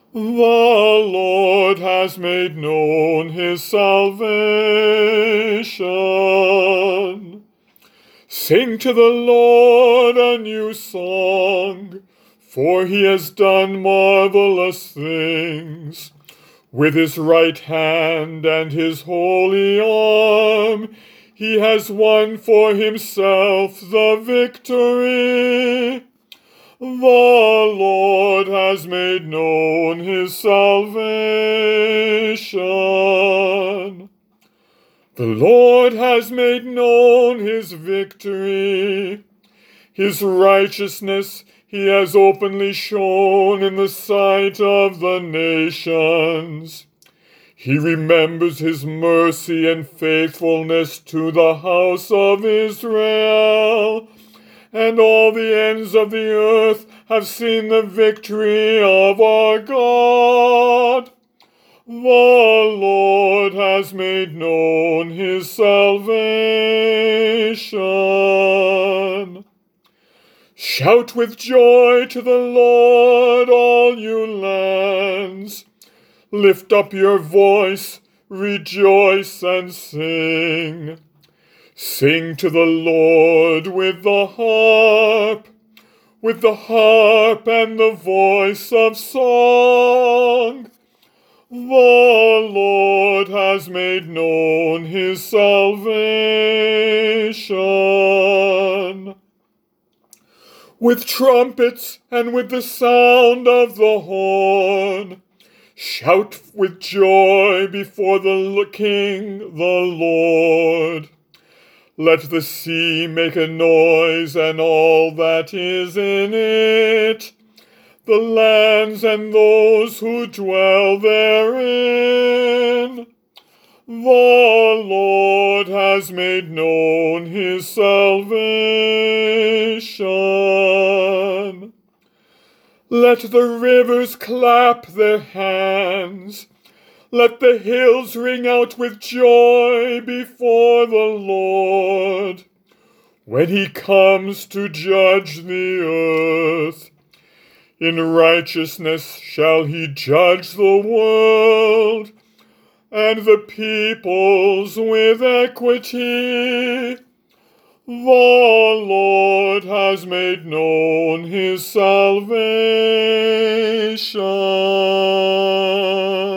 The Lord has made known his salvation. Sing to the Lord a new song, for he has done marvelous things. With his right hand and his holy arm, he has won for himself the victory. The Lord has made known his salvation. The Lord has made known his victory. His righteousness he has openly shown in the sight of the nations. He remembers his mercy and faithfulness to the house of Israel, and all the ends of the earth have seen the victory of our God. The Lord has made known his salvation. Shout with joy to the Lord, all you lands. Lift up your voice, rejoice and sing. Sing to the Lord with the harp and the voice of song. The Lord has made known his salvation. With trumpets and with the sound of the horn, shout with joy before the King, the Lord. Let the sea make a noise and all that is in it, the lands and those who dwell therein. The Lord has made known his salvation. Let the rivers clap their hands. Let the hills ring out with joy before the Lord, when he comes to judge the earth. In righteousness shall he judge the world, and the peoples with equity. The Lord has made known his salvation.